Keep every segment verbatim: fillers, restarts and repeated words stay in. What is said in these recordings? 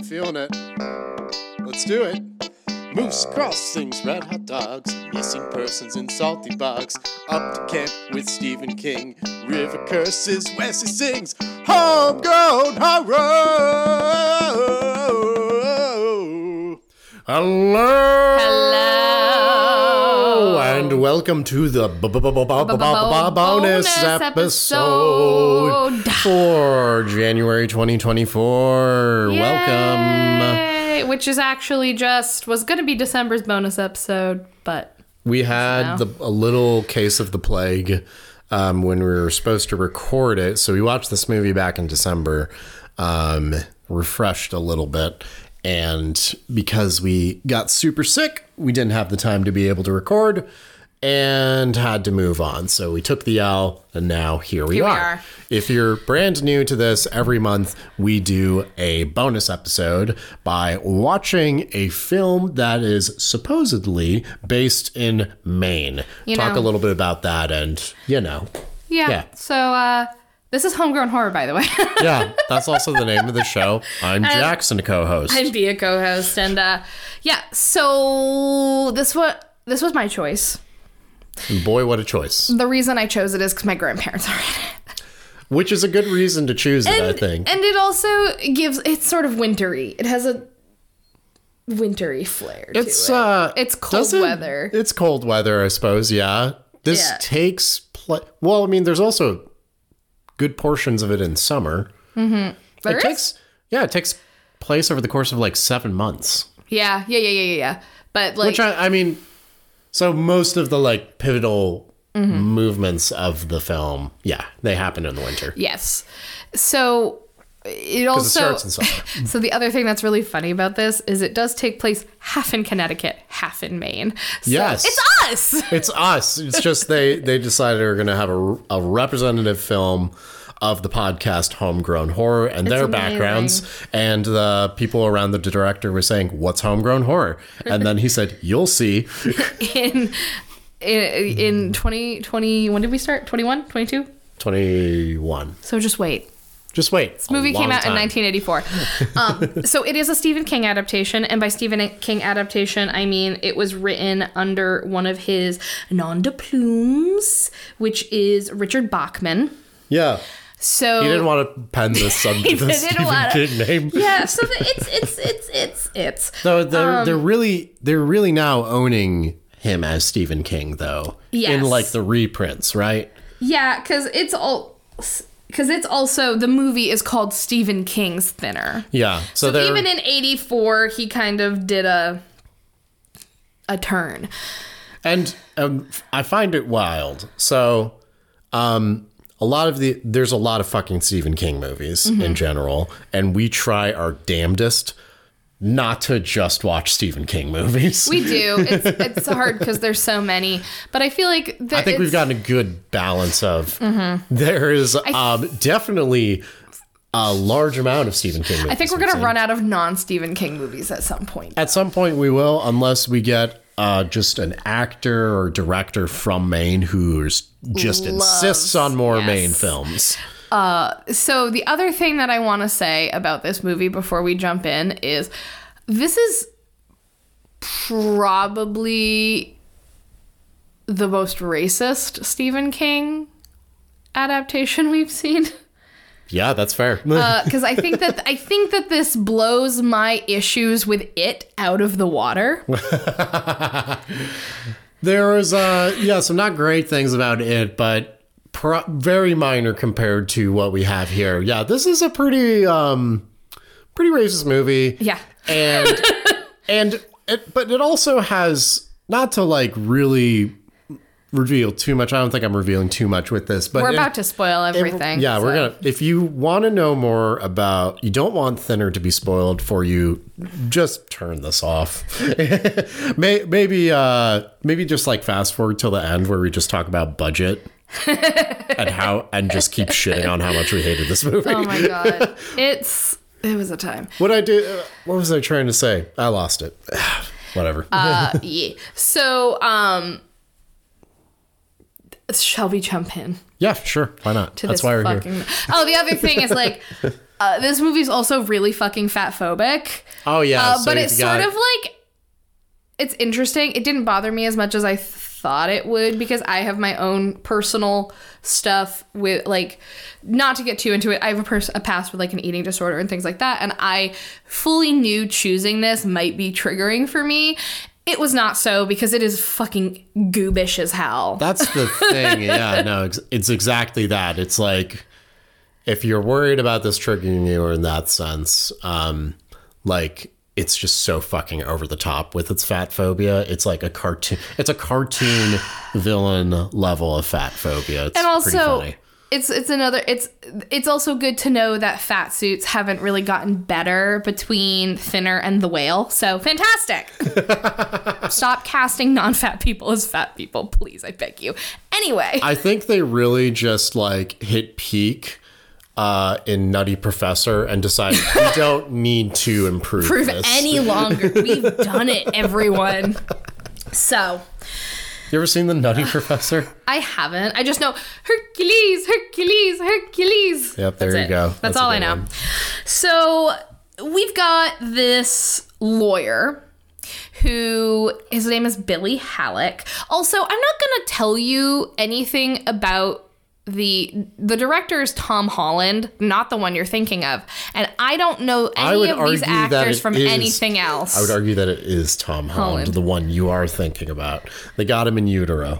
feeling it. Let's do it. Moose crossings, red hot dogs, missing persons in salty bogs. Up to camp with Stephen King. River curses, Wesley sings. Homegrown horror. Hello. Hello. And welcome to the bonus episode for January twenty twenty-four. Welcome. Which is actually just, was going to be December's bonus episode, but... We had the, a little case of the plague um, when we were supposed to record it. So we watched this movie back in December, um, refreshed a little bit. And because we got super sick, we didn't have the time to be able to record and had to move on. So we took the L, and now here we, here are. we are. If you're brand new to this, every month we do a bonus episode by watching a film that is supposedly based in Maine. You Talk know. a little bit about that and, you know. Yeah. Yeah. So, uh... this is Homegrown Horror, by the way. Yeah, that's also the name of the show. I'm Jackson, co-host. I'm Bea, co-host, and uh, yeah. So this was this was my choice. And boy, what a choice! The reason I chose it is because my grandparents are in it, which is a good reason to choose it, and, I think. And it also gives it's sort of wintry. It has a wintry flair. It's to it. uh, it's cold weather. It's cold weather, I suppose. Yeah, this Yeah. takes place. Well, I mean, there's also good portions of it in summer. Mm-hmm. There it is? takes yeah, it takes place over the course of like seven months. Yeah, yeah, yeah, yeah, yeah, yeah. But like, Which I, I mean, so most of the like pivotal Mm-hmm. movements of the film, yeah, they happen in the winter. yes. So it Because also it starts in summer. so the other thing that's really funny about this is it does take place half in Connecticut, half in Maine. So Yes. it's us. It's us. It's just they they decided they're going to have a, a representative film of the podcast Homegrown Horror and their amazing. backgrounds. And the people around the director were saying, "What's Homegrown Horror?" And then he said, "You'll see." in in in twenty twenty, when did we start? twenty-one, twenty-two? twenty-one. So just wait. Just wait. This movie came out in nineteen eighty-four. Um, so it is a Stephen King adaptation. And by Stephen King adaptation, I mean it was written under one of his nom de plumes, which is Richard Bachman. Yeah. So He didn't want to pen this sub He the didn't Stephen wanna- King name. Yeah, so the, it's it's it's it's it's So they're Um, they're really they're really now owning him as Stephen King, though. Yes. In like the reprints, right? yeah, because it's all because it's also the movie is called Stephen King's Thinner. Yeah. So, So they're even in eighty-four, he kind of did a a turn. and um, I find it wild. So, um, a lot of the there's a lot of fucking Stephen King movies Mm-hmm. in general, and we try our damnedest not to just watch Stephen King movies. We do. It's it's hard because there's so many, but I feel like I think we've it's- gotten a good balance of. There is um, definitely a large amount of Stephen King movies. I think we're we've gonna seen. run out of non-Stephen King movies at some point. At some point we will, unless we get uh, just an actor or director from Maine who just Loves, insists on more yes. Maine films. So the other thing that I want to say about this movie before we jump in is this is probably the most racist Stephen King adaptation we've seen. Yeah, that's fair. Because I think that I think that this blows my issues with it out of the water. There is, uh, yeah, some not great things about it, but pro- very minor compared to what we have here. Yeah, this is a pretty, um, pretty racist movie. Yeah. And, and, it, but it also has, not to like really reveal too much. I don't think I'm revealing too much with this, but We're it- about to spoil everything. If, yeah, we're so. gonna. If you want to know more about, you don't want Thinner to be spoiled for you, just turn this off. May, maybe, uh, maybe just like fast forward till the end where we just talk about budget and how, and just keep shitting on how much we hated this movie. Oh my god, it's it was a time. What I did, uh, what was I trying to say? I lost it. Whatever. Uh, yeah. So, um, shall we jump in? Yeah, sure. Why not? To That's this why we're fucking... here. Oh, the other thing is like, uh, Uh, this movie's also really fucking fat phobic. Oh yeah, uh, so but you it's got- sort of like it's interesting. It didn't bother me as much as I thought it would because I have my own personal stuff with like, not to get too into it. I have a, pers- a past with like an eating disorder and things like that, and I fully knew choosing this might be triggering for me. It was not so because it is fucking goobish as hell. That's the thing. Yeah, no, ex- it's exactly that. It's like, if you're worried about this triggering you in that sense, um, like, it's just so fucking over the top with its fat phobia. It's like a cartoon. It's a cartoon villain level of fat phobia. It's and also, pretty funny. it's it's another. It's it's also good to know that fat suits haven't really gotten better between Thinner and The Whale. So fantastic. Stop casting non-fat people as fat people, please. I beg you. Anyway, I think they really just like hit peak uh, in Nutty Professor and decided we don't need to improve prove this. any longer. We've done it, everyone. So. You ever seen the Nutty Professor? I haven't. I just know Hercules, Hercules, Hercules. Yep, there That's you it. go. That's, That's a all I good know. one. So we've got this lawyer who, his name is Billy Halleck. Also, I'm not going to tell you anything about the the director is Tom Holland, not the one you're thinking of. And I don't know I any would of these argue that actors it from is- anything else. I would argue that it is Tom Holland, Holland. the one you are thinking about. They got him in utero.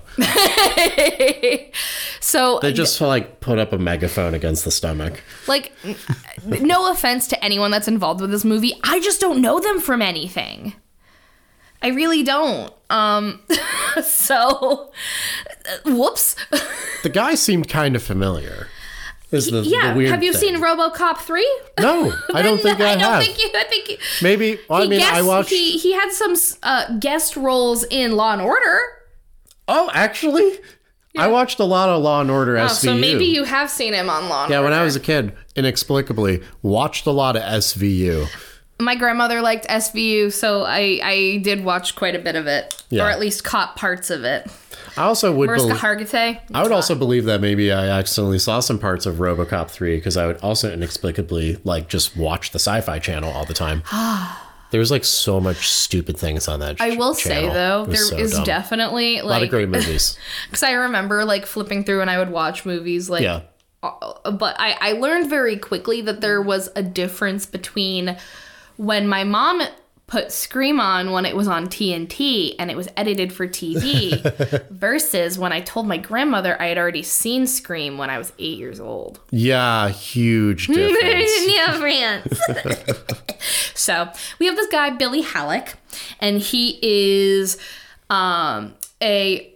So They just like put up a megaphone against the stomach. like, n- no offense to anyone that's involved with this movie. I just don't know them from anything. I really don't. Um, so, uh, whoops. The guy seemed kind of familiar. Is the, yeah. the weird Have you thing. seen RoboCop three? No, I don't think I, I don't have. think you. I think you, Maybe. Well, I he mean, I guessed- watched. He, he had some uh, guest roles in Law and Order. Oh, actually, I watched a lot of Law and Order Oh, S V U. so maybe you have seen him on Law and Yeah, Order. when I was a kid, inexplicably watched a lot of S V U. My grandmother liked S V U, so I, I did watch quite a bit of it. Yeah. Or at least caught parts of it. I also would. Mariska bel- Hargitay. I would also believe that maybe I accidentally saw some parts of RoboCop three because I would also inexplicably like just watch the Sci-Fi Channel all the time. There was like so much stupid things on that. I will ch- say channel. though, It was there so is dumb. definitely a lot of like great movies. because I remember like flipping through and I would watch movies like Yeah. uh, but I, I learned very quickly that there was a difference between when my mom put Scream on when it was on T N T and it was edited for T V versus when I told my grandmother I had already seen Scream when I was eight years old. Yeah, huge difference. Yeah, France. So we have this guy, Billy Halleck, and he is um, a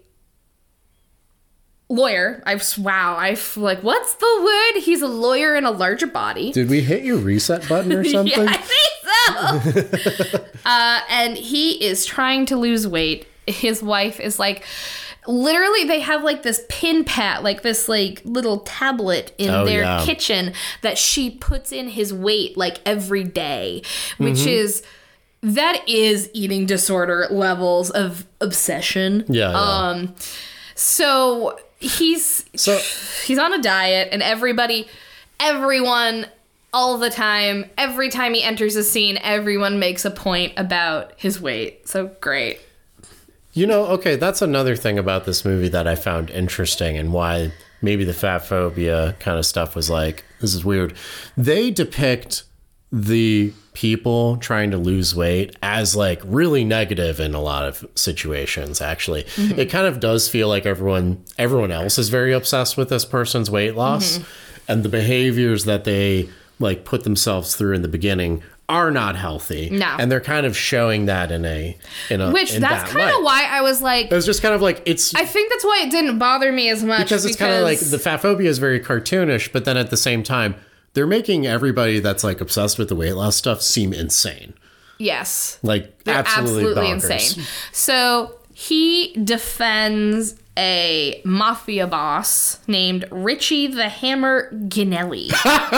lawyer. I've wow, I've like, what's the word? He's a lawyer in a larger body. Did we hit your reset button or something? Yeah, I think so. uh, and he is trying to lose weight. His wife is like, literally, they have like this pin pad, like this like little tablet in Oh, their yeah. kitchen that she puts in his weight like every day, which Mm-hmm. is. That is eating disorder levels of obsession. Yeah, yeah. Um, so he's So- he's on a diet, and everybody, everyone, all the time, every time he enters a scene, everyone makes a point about his weight. So great. You know, okay, that's another thing about this movie that I found interesting and why maybe the fat phobia kind of stuff was like, this is weird. They depict the people trying to lose weight as like really negative in a lot of situations, actually. Mm-hmm. It kind of does feel like everyone everyone else is very obsessed with this person's weight loss, Mm-hmm. and the behaviors that they like put themselves through in the beginning are not healthy. No. And they're kind of showing that in a in a Which in that's that kind light. of why I was like, It was just kind of like it's I think that's why it didn't bother me as much. because it's kind of like the fat phobia is very cartoonish, but then at the same time, they're making everybody that's like obsessed with the weight loss stuff seem insane. yes. Like They're absolutely, absolutely bonkers. insane. So he defends a mafia boss named Richie the Hammer Ginelli.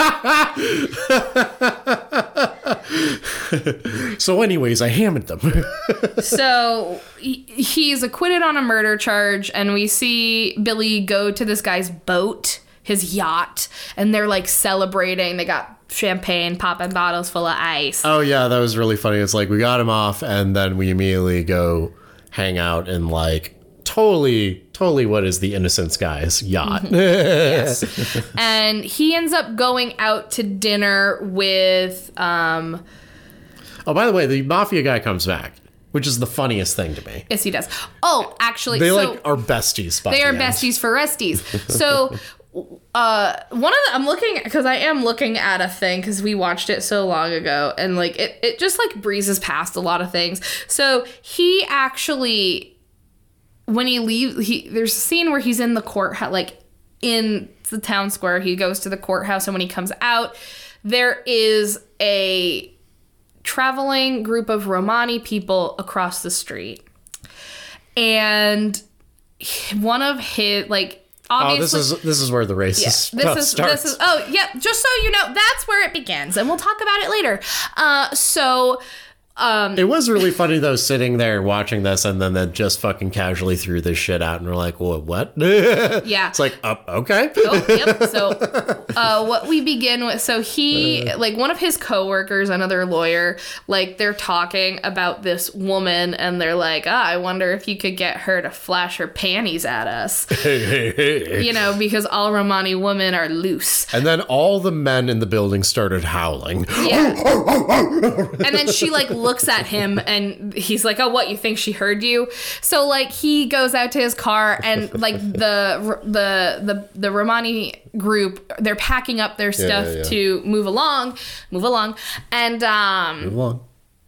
So, anyways, I hammered them. So he- he's acquitted on a murder charge, and we see Billy go to this guy's boat, his yacht, and they're like celebrating. They got champagne, popping bottles full of ice. Oh yeah, that was really funny. It's like we got him off, and then we immediately go hang out in like totally, totally what is the Innocence guy's yacht. Yes. And he ends up going out to dinner with. Um, oh, by the way, the mafia guy comes back, which is the funniest thing to me. yes, he does. Oh, actually, They so like are besties. By they the are end. besties for resties. So. Uh, one of the, I'm looking, because I am looking at a thing, because we watched it so long ago, and like it, it just like breezes past a lot of things. So he actually, when he leaves, he there's a scene where he's in the courthouse, like in the town square. He goes to the courthouse, and when he comes out, there is a traveling group of Romani people across the street, and one of his like. Oh, this is this is where the racist Yeah, stuff this is starts. this is oh yeah, just so you know, that's where it begins, and we'll talk about it later. Uh, so um, It was really funny though, sitting there watching this, and then they just fucking casually threw this shit out, and we're like, "Well, what?" yeah, It's like, uh, okay. oh, yep. So uh, what we begin with, so he like one of his coworkers, another lawyer, like they're talking about this woman, and they're like, "Ah, I wonder if you could get her to flash her panties at us." You know, because all Romani women are loose. And then all the men in the building started howling. Yeah. And then she like looks at him, and he's like, "Oh, what, you think she heard you?" So like he goes out to his car, and like the the the the Romani group, they're packing up their stuff yeah, yeah. to move along, move along. And um Move along.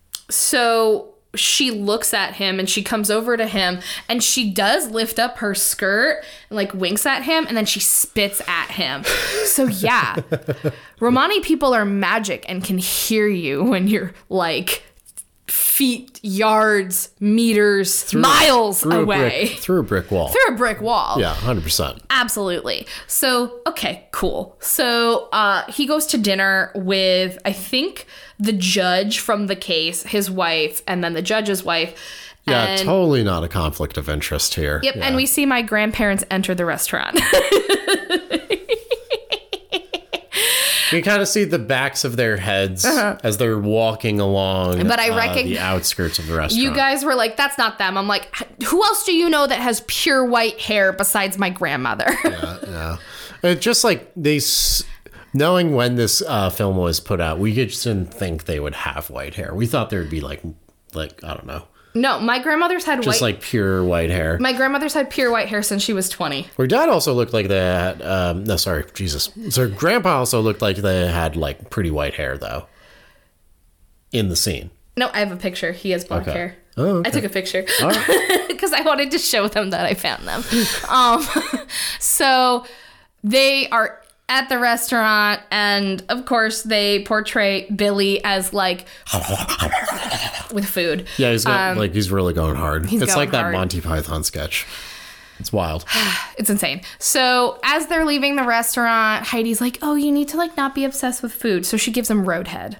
so she looks at him, and she comes over to him, and she does lift up her skirt and like winks at him, and then she spits at him. So yeah, Romani people are magic and can hear you when you're like feet, yards, meters, miles through away. A brick, through a brick wall. Through a brick wall. Yeah, one hundred percent. Absolutely. So, okay, cool. So, uh, he goes to dinner with, I think, the judge from the case, his wife, and then the judge's wife. Yeah, and, totally not a conflict of interest here. Yep, Yeah. and we see my grandparents enter the restaurant. You kind of see the backs of their heads Uh-huh. as they're walking along But I uh, reckon- the outskirts of the restaurant. You guys were like, that's not them. I'm like, who else do you know that has pure white hair besides my grandmother? Yeah, yeah. It just like they... S- Knowing when this uh, film was put out, we just didn't think they would have white hair. We thought there would be like, like I don't know, No, my grandmother's had just white... like pure white hair. My grandmother's had pure white hair since she was twenty. Her dad also looked like they had, um, no, sorry, Jesus. So her grandpa also looked like they had like pretty white hair though. In the scene. No, I have a picture. He has black Okay. hair. Oh, okay. I took a picture All right. because I wanted to show them that I found them. um, so they are at the restaurant, and of course they portray Billy as like with food. Yeah, he's got, Um, like he's really going hard. he's It's going like that hard. Monty Python sketch. It's wild. It's insane. So as they're leaving the restaurant, Heidi's like, "Oh, you need to like not be obsessed with food." So she gives him Roadhead.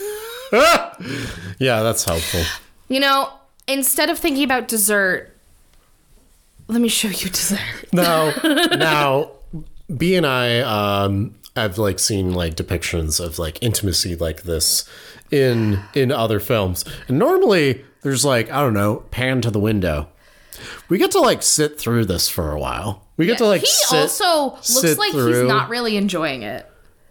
Yeah, that's helpful. You know, instead of thinking about dessert, let me show you dessert. Now, now, B and I, um, I've like seen like depictions of like intimacy like this in in other films, and normally there's like I don't know, pan to the window. We get to like sit through this for a while. We get to like he sit, also looks sit like through. he's not really enjoying it.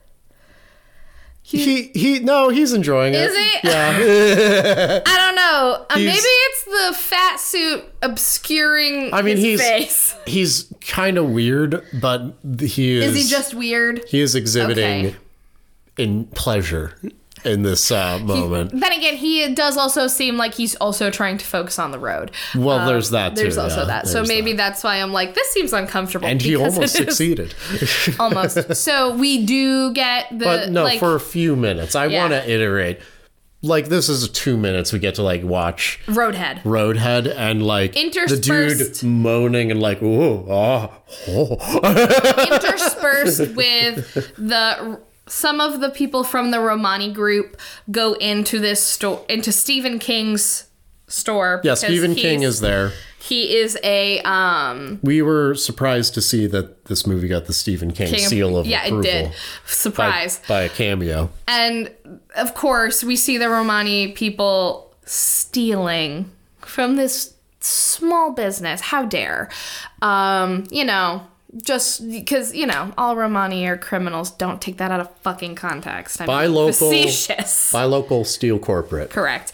He he no, he's enjoying it. Is he? Yeah. I don't know. Uh, He's- maybe it's the fat suit obscuring I mean, his he's face. he's kind of weird, but he is. Is he just weird? He is exhibiting Okay. in pleasure in this uh, moment. Then again, he does also seem like he's also trying to focus on the road. Well, there's that too. There's also yeah, that. So there's maybe that. that's why I'm like, this seems uncomfortable. And he because almost it is- succeeded. Almost. So we do get the But no, like, for a few minutes. I Yeah. want to iterate. Like, this is two minutes we get to, like, watch Roadhead. Roadhead and, like, the Interspersed- dude moaning and, like, ooh, oh, oh. Interspersed with the some of the people from the Romani group go into this store into Stephen King's store. Yeah, because Stephen King he's- is there. He is a um We were surprised to see that this movie got the Stephen King, King of- seal of yeah, approval. it did. By, Surprise. by a cameo. And of course, we see the Romani people stealing from this small business. How dare? Um, you know, just because, you know, all Romani are criminals. Don't take that out of fucking context. I'm Buy local. facetious. Buy local, steal corporate. Correct.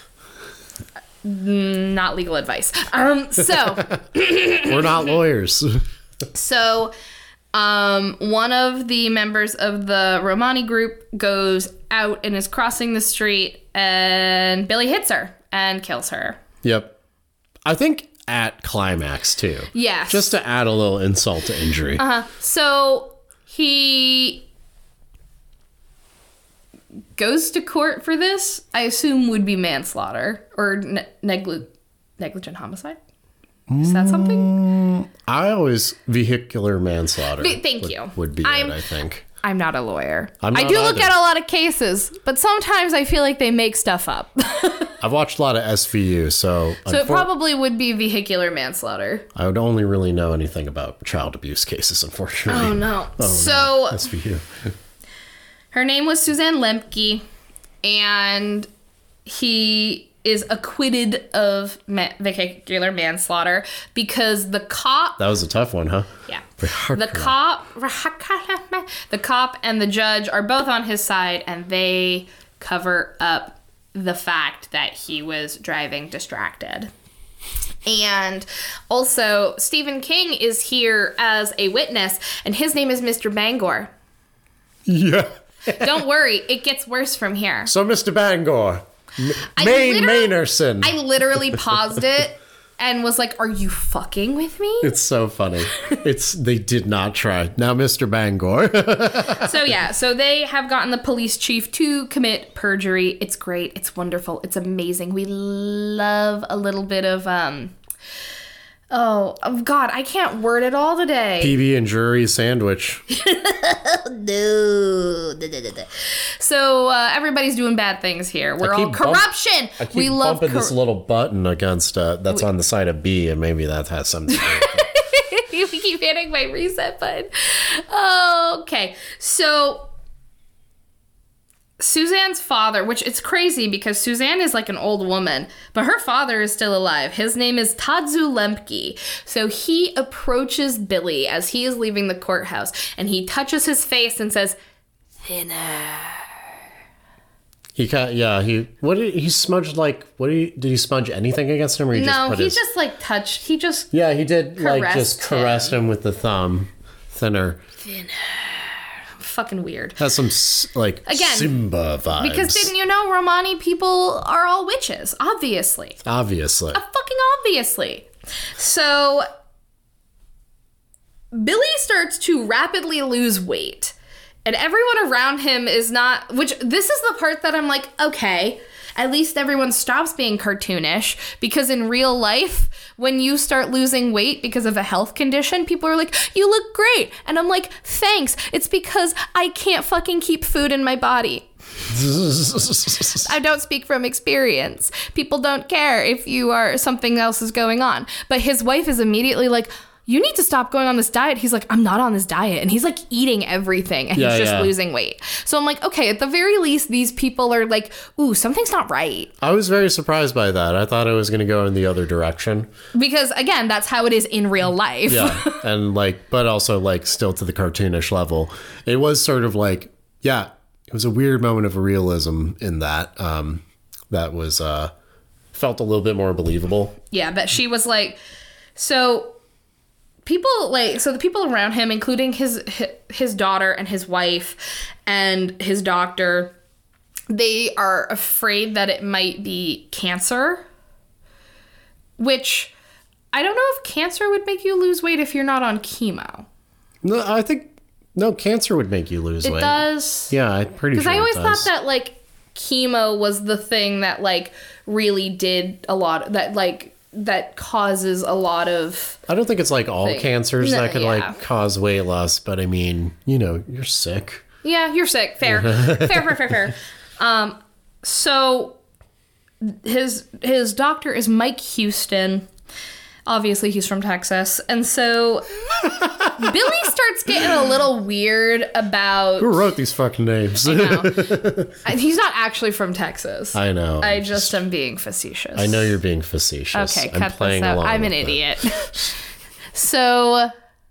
Not legal advice. Um, so, We're not lawyers. so, um, one of the members of the Romani group goes out and is crossing the street, and Billy hits her and kills her. Yep. I think at climax, too. Yes. Just to add a little insult to injury. Uh-huh. So he goes to court for this. I assume would be manslaughter or ne- negli- negligent homicide. Is that something? I always vehicular manslaughter. Be- thank would, you. Would be I'm- it, I think. I'm not a lawyer. I'm I not do look either. at a lot of cases, but sometimes I feel like they make stuff up. I've watched a lot of S V U, so, So it unfor- probably would be vehicular manslaughter. I would only really know anything about child abuse cases, unfortunately. Oh no. Oh, so no. S V U. her name was Suzanne Lemke, and he is acquitted of ma- vehicular manslaughter because the cop... That was a tough one, huh? Yeah. The cop... The cop and the judge are both on his side, and they cover up the fact that he was driving distracted. And also, Stephen King is here as a witness, and his name is Mister Bangor. Yeah. Don't worry, it gets worse from here. So, Mister Bangor, M- I Maine literally- Mainerson. I literally paused it and was like, are you fucking with me? It's so funny. It's they did not try. Now, Mister Bangor. So yeah, so they have gotten the police chief to commit perjury. It's great. It's wonderful. It's amazing. We love a little bit of um oh, oh God, I can't word it all today. P B and jury sandwich. No. So uh, everybody's doing bad things here. We're all keep bump- corruption. I keep we love bumping cor- this little button against uh, that's on the side of B, and maybe that has something to do with it. You keep hitting my reset button. Okay, so Suzanne's father, which it's crazy because Suzanne is like an old woman, but her father is still alive. His name is Tadzu Lemke. So he approaches Billy as he is leaving the courthouse, and he touches his face and says, "Thinner." He kind yeah, he what did he smudged like what did he did he smudge anything against him or he just No, put he his just like touched. He just Yeah, he did like just caressed caressed him with the thumb. Thinner. fucking weird. Has some s- like Again, Simba vibes. Because didn't you know Romani people are all witches? Obviously. Obviously. Fucking obviously. So Billy starts to rapidly lose weight. And everyone around him is not, which this is the part that I'm like, okay, at least everyone stops being cartoonish, because in real life, when you start losing weight because of a health condition, people are like, you look great. And I'm like, thanks. It's because I can't fucking keep food in my body. I don't speak from experience. People don't care if you are, something else is going on. But his wife is immediately like, you need to stop going on this diet. He's like, I'm not on this diet. And he's like eating everything and Yeah, he's just yeah. losing weight. So I'm like, okay, at the very least, these people are like, ooh, something's not right. I was very surprised by that. I thought it was going to go in the other direction. Because again, that's how it is in real life. Yeah. And like, but also like still to the cartoonish level. It was sort of like, yeah, it was a weird moment of realism in that. Um, that was, uh, felt a little bit more believable. Yeah, but she was like, so people like, so the people around him, including his his daughter and his wife and his doctor, they are afraid that it might be cancer, which I don't know if cancer would make you lose weight if you're not on chemo. No, I think, no, cancer would make you lose It weight. does. Yeah, I'm pretty sure Because I always it thought does. that like chemo was the thing that like really did a lot, that like that causes a lot of. I don't think it's like all thing. cancers No, that could yeah. like cause weight loss, but I mean, you know, you're sick. Yeah, you're sick. Fair, fair, fair, fair, fair. Um, so his his doctor is Mike Houston. Obviously, he's from Texas. And so Billy starts getting a little weird about... Who wrote these fucking names? I know. He's not actually from Texas. I know. I just am being facetious. I know you're being facetious. Okay, I'm cut playing this out. along I'm an with idiot. So...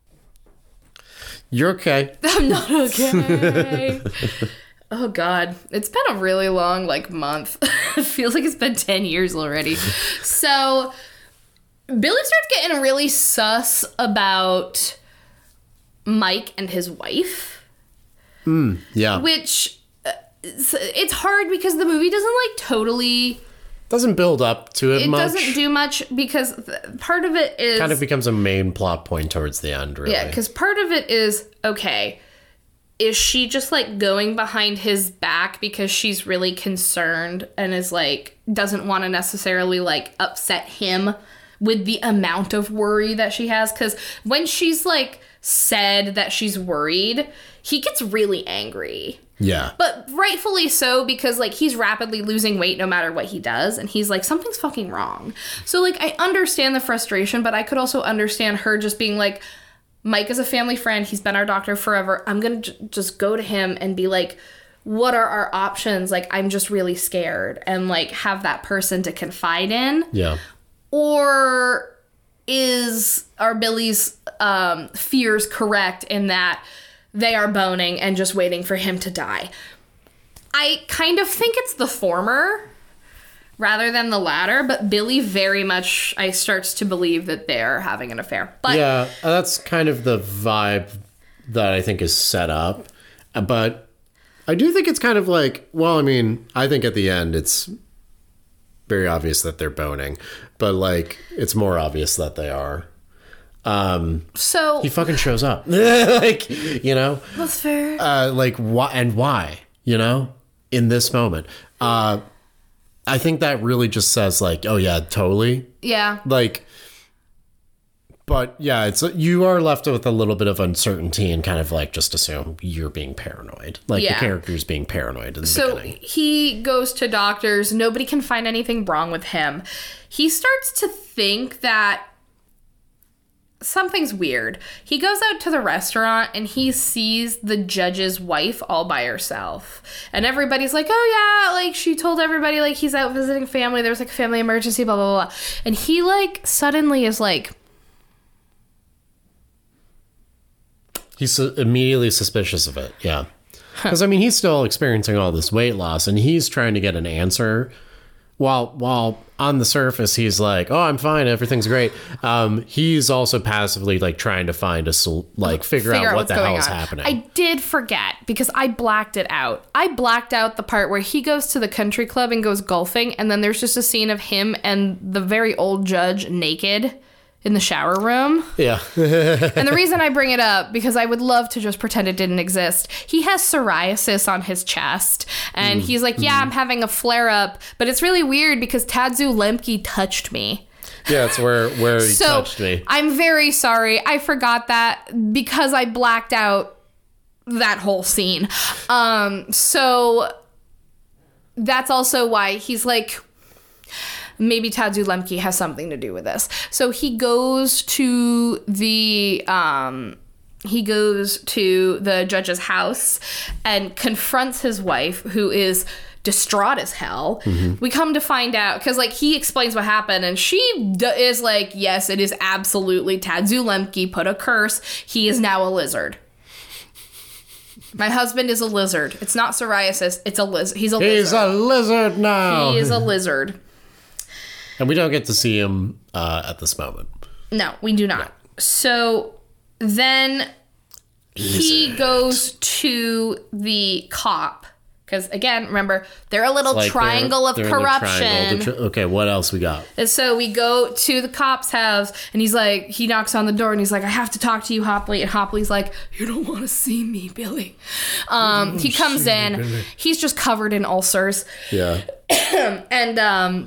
You're okay. I'm not okay. Oh, God. It's been a really long, like, month. It feels like it's been ten years already. So... Billy starts getting really sus about Mike and his wife. Mm, yeah. Which, uh, it's, it's hard because the movie doesn't, like, totally... Doesn't build up to it, it much. It doesn't do much because th- part of it is... Kind of becomes a main plot point towards the end, really. Yeah, because part of it is, okay, is she just, like, going behind his back because she's really concerned and is, like, doesn't want to necessarily, like, upset him with the amount of worry that she has? Because when she's, like, said that she's worried, he gets really angry. Yeah. But rightfully so, because, like, he's rapidly losing weight no matter what he does. And he's like, something's fucking wrong. So, like, I understand the frustration, but I could also understand her just being like, Mike is a family friend. He's been our doctor forever. I'm going to j- just go to him and be like, what are our options? Like, I'm just really scared. And, like, have that person to confide in. Yeah. Or is are Billy's um, fears correct in that they are boning and just waiting for him to die? I kind of think it's the former rather than the latter, but Billy very much, I starts to believe that they're having an affair. But yeah, that's kind of the vibe that I think is set up. But I do think it's kind of like, well, I mean, I think at the end it's very obvious that they're boning, but like it's more obvious that they are. Um, so he fucking shows up, like, you know, that's fair. Uh, like why and why, you know, in this moment. Uh, I think that really just says like, oh yeah, totally. Yeah. Like, but yeah, it's you are left with a little bit of uncertainty and kind of like just assume you're being paranoid. Like Yeah. the character's being paranoid in the So beginning. he goes to doctors. Nobody can find anything wrong with him. He starts to think that something's weird. He goes out to the restaurant and he sees the judge's wife all by herself. And everybody's like, oh yeah, like she told everybody like he's out visiting family. There's like a family emergency, blah, blah, blah. And he like suddenly is like, He's su- immediately suspicious of it. Yeah. Because, I mean, he's still experiencing all this weight loss and he's trying to get an answer. While while on the surface, he's like, oh, I'm fine. Everything's great. Um, he's also passively like trying to find a, sol- like, figure, figure out, out what the hell is happening. I did forget because I blacked it out. I blacked out the part where he goes to the country club and goes golfing. And then there's just a scene of him and the very old judge naked in the shower room. Yeah. And the reason I bring it up, because I would love to just pretend it didn't exist. He has psoriasis on his chest. And mm. he's like, yeah, mm. I'm having a flare up. But it's really weird because Tadzu Lemke touched me. Yeah, it's where, where he so, touched me. I'm very sorry. I forgot that because I blacked out that whole scene. Um, so that's also why he's like, maybe Tadzu Lemke has something to do with this. So he goes to the um, he goes to the judge's house and confronts his wife, who is distraught as hell. Mm-hmm. We come to find out because like he explains what happened, and she d- is like, yes, it is absolutely Tadzu Lemke put a curse. He is now a lizard. My husband is a lizard. It's not psoriasis. It's a lizard. He's a lizard. He's a lizard now. He is a lizard. And we don't get to see him uh, at this moment. No, we do not. No. So then he Lizard. goes to the cop. Because, again, remember, they're a little like triangle they're, of they're corruption. Tri- okay, what else we got? And so we go to the cop's house, and he's like, he knocks on the door, and he's like, I have to talk to you, Hopley. And Hopley's like, you don't want to see me, Billy. Um, he comes in. Me, he's just covered in ulcers. Yeah. and, um...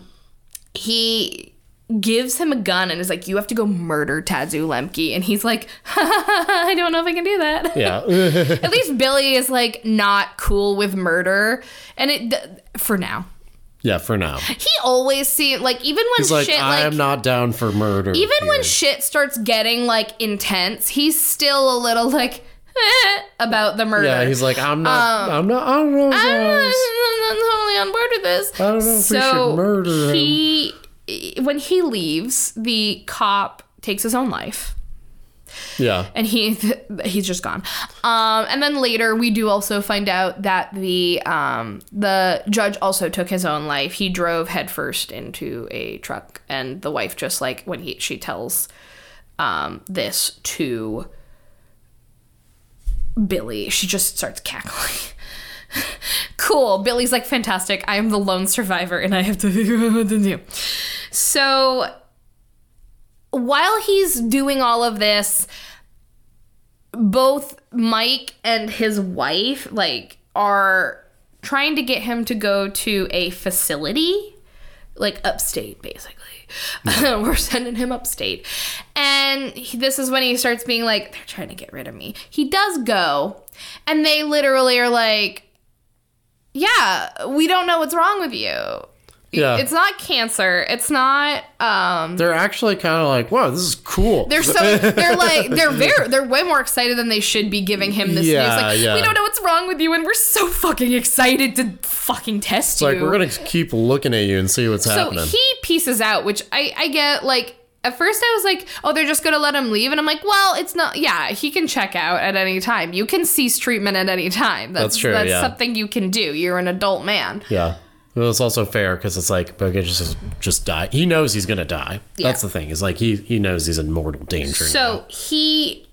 he gives him a gun and is like, you have to go murder Tadzu Lemke. And he's like, I don't know if I can do that. Yeah. At least Billy is like not cool with murder. And it, for now. Yeah, for now. He always seems like, even when He's like, shit I like am not down for murder. even here. when shit starts getting like intense, he's still a little like eh, about the murder. Yeah, he's like, I'm not, Um, I'm not, I don't know. If I'm I not, was- I'm totally on board with this. I don't know if we so should murder him. he, when he leaves, the cop takes his own life. Yeah. And he he's just gone. Um, and then later we do also find out that the um, the judge also took his own life. He drove headfirst into a truck, and the wife just like when he she tells um, this to Billy, she just starts cackling. Cool. Billy's like, fantastic. I am the lone survivor, and I have to figure out what to do. So while he's doing all of this, both Mike and his wife like are trying to get him to go to a facility, like upstate, basically. Yeah. We're sending him upstate. And he, this is when he starts being like, they're trying to get rid of me. He does go, and they literally are like, yeah, we don't know what's wrong with you. Yeah. It's not cancer. It's not um They're actually kind of like, wow, this is cool. They're so they're like they're very they're way more excited than they should be giving him this Yeah, news. Like, yeah. we don't know what's wrong with you, and we're so fucking excited to fucking test It's you. like, we're going to keep looking at you and see what's so happening. he pieces out, which I I get. Like, at first I was like, oh, they're just gonna let him leave, and I'm like, well, it's not. Yeah, he can check out at any time. You can cease treatment at any time. That's, That's true, That's yeah. something you can do. You're an adult man. Yeah. Well, it's also fair because it's like, Bogut just just die. He knows he's gonna die. Yeah. That's the thing. Is like he he knows he's in mortal danger. So now. he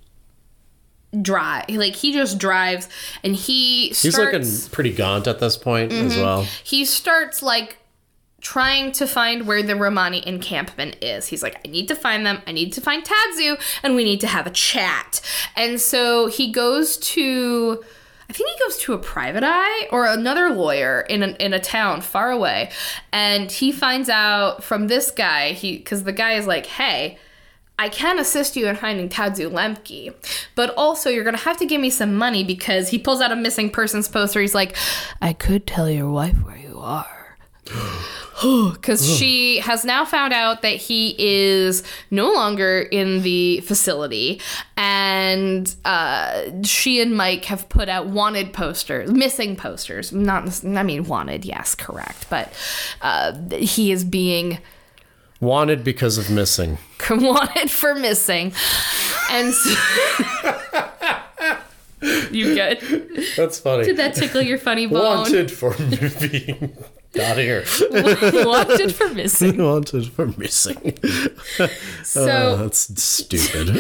drive like he just drives, and he He's starts, looking pretty gaunt at this point as well. he starts like trying to find where the Romani encampment is. He's like, I need to find them. I need to find Tadzu, and we need to have a chat. And so he goes to, I think he goes to a private eye or another lawyer in a, in a town far away. And he finds out from this guy, he because the guy is like, hey, I can assist you in finding Tadzu Lemke, but also you're going to have to give me some money, because he pulls out a missing persons poster. He's like, I could tell your wife where you are. Because she has now found out that he is no longer in the facility, and uh, she and Mike have put out wanted posters, missing posters. Not, I mean, wanted, yes, correct, but uh, he is being Wanted because of missing. wanted for missing, and so, you good? That's funny. Did that tickle your funny bone? Wanted for being out of here. Wanted for missing. Wanted for missing. So Uh, that's stupid.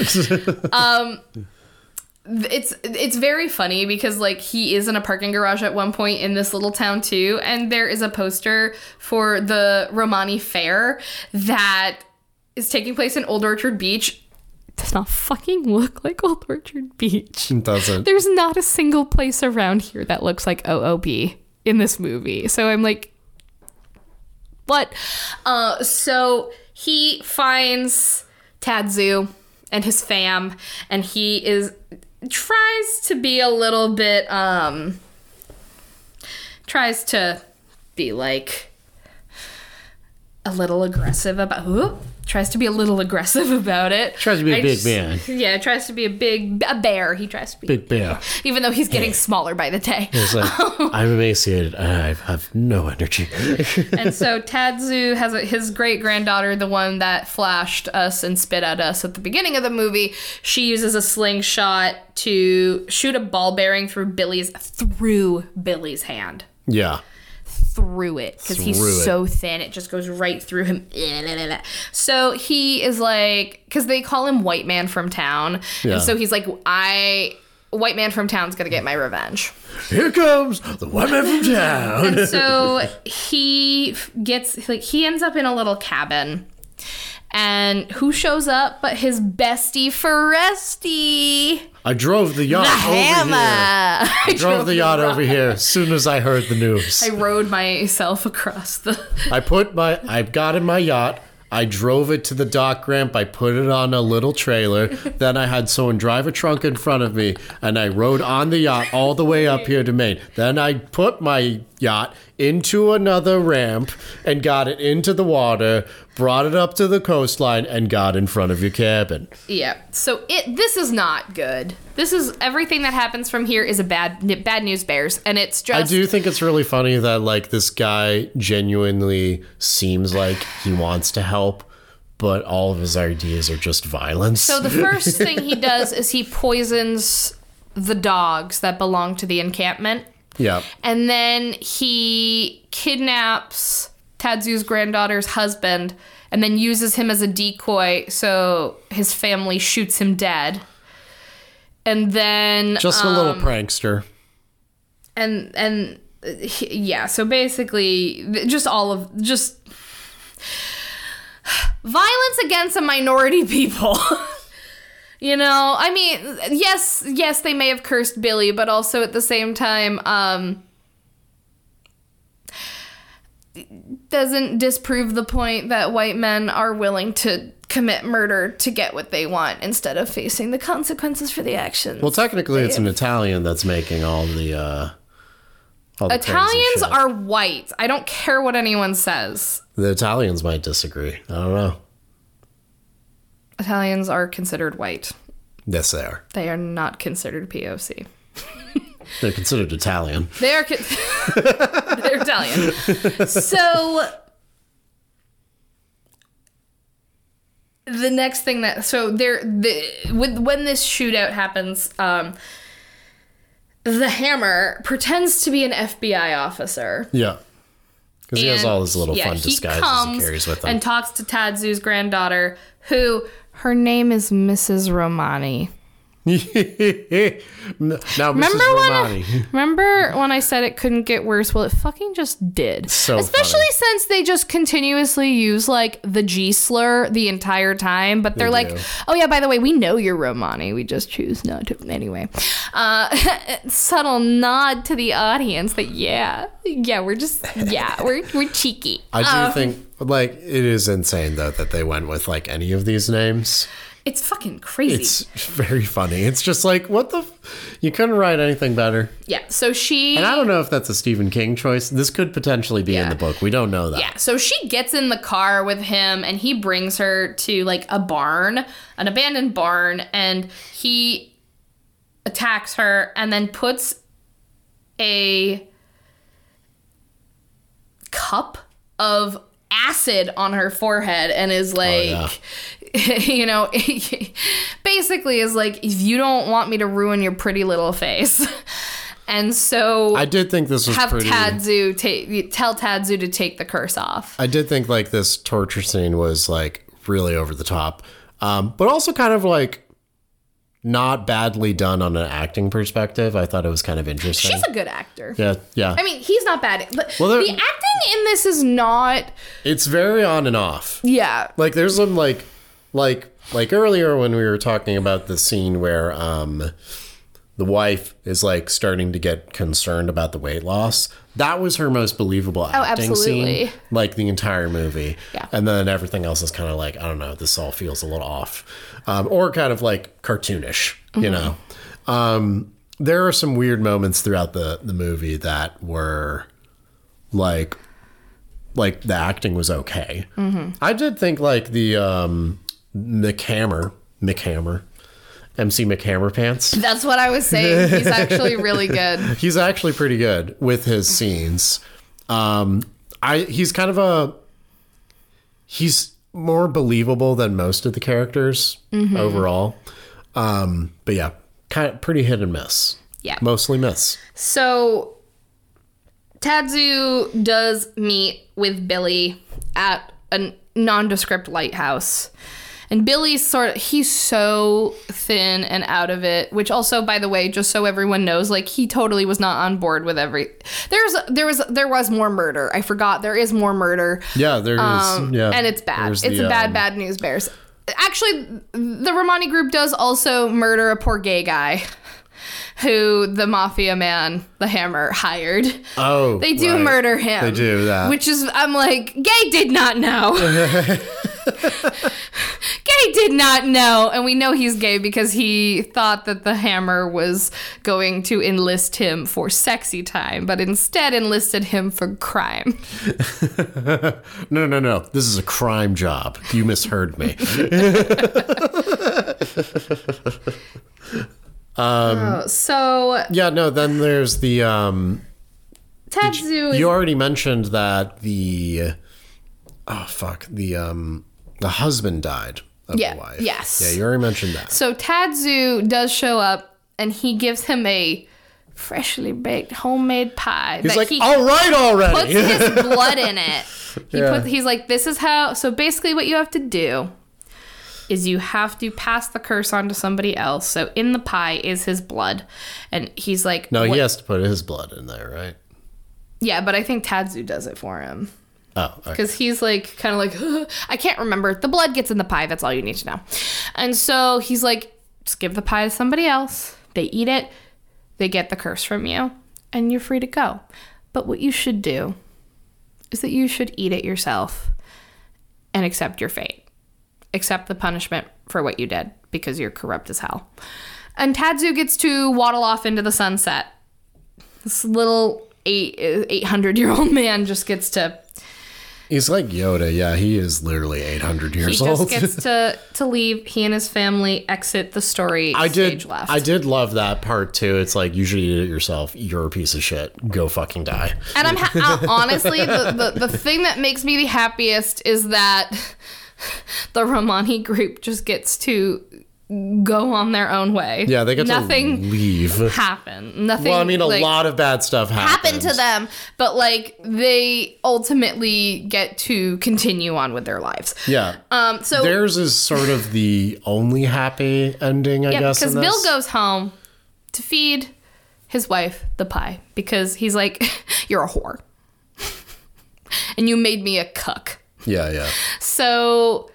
it's it's very funny because like he is in a parking garage at one point in this little town too, and there is a poster for the Romani Fair that is taking place in Old Orchard Beach. It does not fucking look like Old Orchard Beach. It doesn't. There's not a single place around here that looks like O O B in this movie. So I'm like, what? Uh, so he finds Tadzu and his fam, and he is tries to be a little bit um tries to be like a little aggressive about whoop, tries to be a little aggressive about it. Tries to be a I big just- man. Yeah, tries to be a big a bear. He tries to be Big bear. even though he's getting smaller by the day. It's like, I'm emaciated. I have no energy. And so Tadzu has a, his great granddaughter, the one that flashed us and spit at us at the beginning of the movie. She uses a slingshot to shoot a ball bearing through Billy's through Billy's hand. Yeah. Through it, because he's Through it. so thin, it just goes right through him. So he is like, because they call him White Man from Town, Yeah. and so he's like, I White Man from Town's gonna get my revenge. Here comes the white man from town. And so he gets like he ends up in a little cabin, and who shows up but his bestie Forresty, I drove the yacht the over hammer. here. I I drove the yacht over here as soon as I heard the news. I rode myself across the. I put my, I got in my yacht. I drove it to the dock ramp. I put it on a little trailer. Then I had someone drive a trunk in front of me, and I rode on the yacht all the way up here to Maine. Then I put my yacht into another ramp and got it into the water, brought it up to the coastline, and got in front of your cabin. Yeah. So it this is not good. This is everything that happens from here is a bad bad news bears, and it's just. I do think it's really funny that like this guy genuinely seems like he wants to help, but all of his ideas are just violence. So the first thing he does is he poisons the dogs that belong to the encampment. Yeah. And then he kidnaps Tadzu's granddaughter's husband and then uses him as a decoy so his family shoots him dead. And then just a um, little prankster. And and he, yeah, so basically just all of just violence against a minority people. You know, I mean, yes, yes, they may have cursed Billy, but also at the same time, um, doesn't disprove the point that white men are willing to commit murder to get what they want instead of facing the consequences for the actions. Well, technically, it's have. an Italian that's making all the, uh, all the Italians are white. I don't care what anyone says. The Italians might disagree. I don't know. Italians are considered white. Yes, they are. They are not considered P O C. They're considered Italian. They are. Con- They're Italian. So the next thing that so there the with when this shootout happens, um, the Hammer pretends to be an F B I officer. Yeah. Because he has all his little yeah, fun he disguises comes he carries with him. and talks to Tadzu's granddaughter, who her name is Missus Romani. now, Missus Remember Romani. when, remember when I said it couldn't get worse? Well, it fucking just did. So Especially funny. since they just continuously use like the G slur the entire time. But they're They like, do. oh yeah, by the way, we know you're Romani. We just choose not to. Anyway, uh, subtle nod to the audience that yeah, yeah, we're just yeah, we're we're cheeky. I do Um, think, like, it is insane, though, that they went with, like, any of these names. It's fucking crazy. It's very funny. It's just like, what the... F- you couldn't write anything better. Yeah, so she... And I don't know if that's a Stephen King choice. This could potentially be Yeah. in the book. We don't know that. Yeah, so she gets in the car with him and he brings her to like a barn, an abandoned barn, and he attacks her and then puts a cup of acid on her forehead and is like, Oh, you know, basically is like, if you don't want me to ruin your pretty little face. And so I did think this was have pretty... Tadzu take tell Tadzu to take the curse off. I did think, like, this torture scene was, like, really over the top. Um, but also kind of, like, not badly done on an acting perspective. I thought it was kind of interesting. She's a good actor. Yeah, yeah. I mean, he's not bad, but Well, there- the acting in this is not. It's very on and off. Yeah. Like, there's some, like, like, like earlier when we were talking about the scene where um, the wife is, like, starting to get concerned about the weight loss. That was her most believable acting absolutely. scene, like, the entire movie. Yeah. And then everything else is kind of like, I don't know, this all feels a little off. Um, or kind of, like, cartoonish, you Mm-hmm. know? Um, there are some weird moments throughout the, the movie that were, like... like the acting was okay. Mm-hmm. I did think like the um, McHammer, McHammer, M C McHammer pants. That's what I was saying. He's actually really good. He's actually pretty good with his scenes. Um, I he's kind of a he's more believable than most of the characters Mm-hmm. overall. Um, but yeah, kind of pretty hit and miss. Yeah. Mostly miss. So Tadzu does meet with Billy at a nondescript lighthouse. And Billy's sort of, he's so thin and out of it, which also, by the way, just so everyone knows, like, he totally was not on board with every, there's, there was, there was more murder. I forgot. There is more murder. Yeah, there is. Um, yeah. And it's bad. There's It's the, a bad, um, bad news bears. Actually, the Romani group does also murder a poor gay guy who the mafia man, the Hammer, hired. Oh, They do right. murder him. They do that. Which is, I'm like, Gay did not know. Gay I did not know. And we know he's gay because he thought that the Hammer was going to enlist him for sexy time, but instead enlisted him for crime. no, no, no. This is a crime job. You misheard me. um, oh, so... Yeah, no, then there's the... Um, Tatsu you, is... you already mentioned that the... Oh, fuck. The, um, the husband died. Of Yeah, the wife. yes. Yeah, you already mentioned that. So Tatsu does show up, and he gives him a freshly baked homemade pie. He's that like, he all right already. puts his blood in it. He Yeah. puts, he's like, this is how... So basically what you have to do is you have to pass the curse on to somebody else. So in the pie is his blood. And he's like... No, what- he has to put his blood in there, right? Yeah, but I think Tatsu does it for him. Oh, okay. Because he's like, kind of like, I can't remember. The blood gets in the pie. That's all you need to know. And so he's like, just give the pie to somebody else. They eat it. They get the curse from you. And you're free to go. But what you should do is that you should eat it yourself and accept your fate. Accept the punishment for what you did because you're corrupt as hell. And Tatsu gets to waddle off into the sunset. This little eight, 800-year-old man just gets to... He's like Yoda. Yeah, he is literally eight hundred years He old. just gets to, to leave. He and his family exit the story I stage did. left. I did love that part too. It's like you should eat it yourself. You're a piece of shit. Go fucking die. And I'm ha- uh, honestly, the, the, the thing that makes me the happiest is that the Romani group just gets to go on their own way. Yeah, they get Nothing to leave. happened. Nothing. Well, I mean, a like, lot of bad stuff happened. happened to them, but like they ultimately get to continue on with their lives. Yeah. Um. So Theirs is sort of the only happy ending, I yeah, guess. because in Bill this. goes home to feed his wife the pie because he's like, "You're a whore, and you made me a cuck." Yeah, yeah. So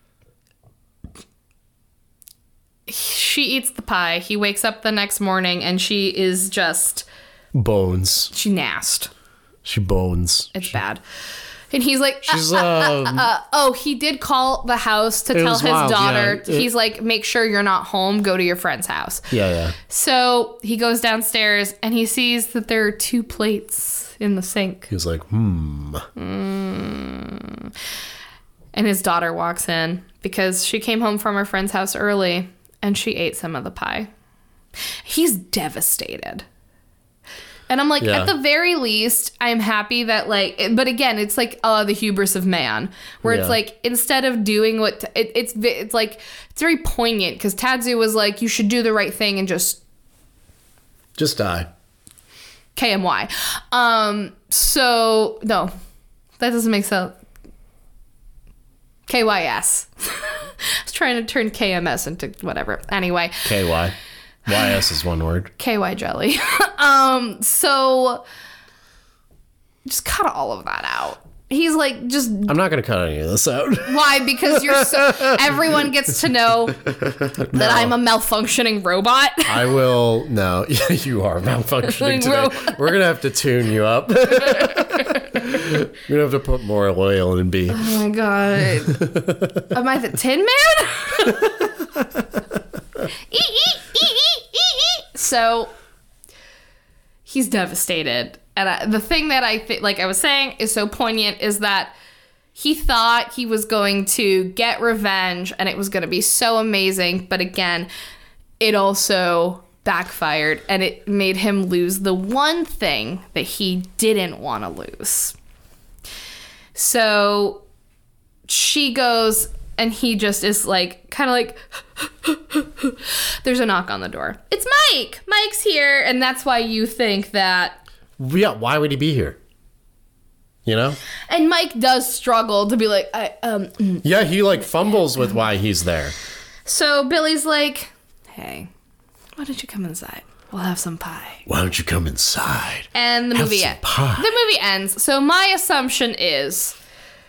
she eats the pie. He wakes up the next morning and she is just, Bones. she nasty. She bones. It's bad. And he's like, She's uh, uh, um. uh, uh, oh, he did call the house to It tell was his wild, daughter. yeah. It- He's like, make sure you're not home. Go to your friend's house. yeah, yeah. So he goes downstairs and he sees that there are two plates in the sink. He was like, hmm. Mm. And his daughter walks in because she came home from her friend's house early and she ate some of the pie. He's devastated. And I'm like, Yeah. at the very least, I'm happy that, like, but again, it's like, oh, the hubris of man, where Yeah. it's like, instead of doing what, it, it's, it's like, it's very poignant because Tatsu was like, you should do the right thing and just Just die. K M Y. Um, so, no, that doesn't make sense. K Y S. I was trying to turn K M S into whatever. Anyway. K Y. Y S is one word. K Y jelly. um, so just cut all of that out. He's like, just I'm not going to cut any of this out. why? Because you're so, everyone gets to know that I'm a malfunctioning robot. I will. No, you are malfunctioning today. We're going to have to tune you up. We're going to have to put more oil in B. Oh my god. Am I the Tin Man? Ee, ee, ee, ee, ee, ee. So he's devastated. And I, the thing that I think, like I was saying, is so poignant is that he thought he was going to get revenge and it was going to be so amazing. But again, it also backfired and it made him lose the one thing that he didn't want to lose. So she goes and he just is like, kind of like, there's a knock on the door. It's Mike. Mike's here. And that's why you think that. Yeah, why would he be here? You know? And Mike does struggle to be like, I, um. mm. Yeah, he like fumbles with why he's there. So Billy's like, hey, why don't you come inside? We'll have some pie. Why don't you come inside? And the Have movie some ends. pie. The movie ends. So my assumption is,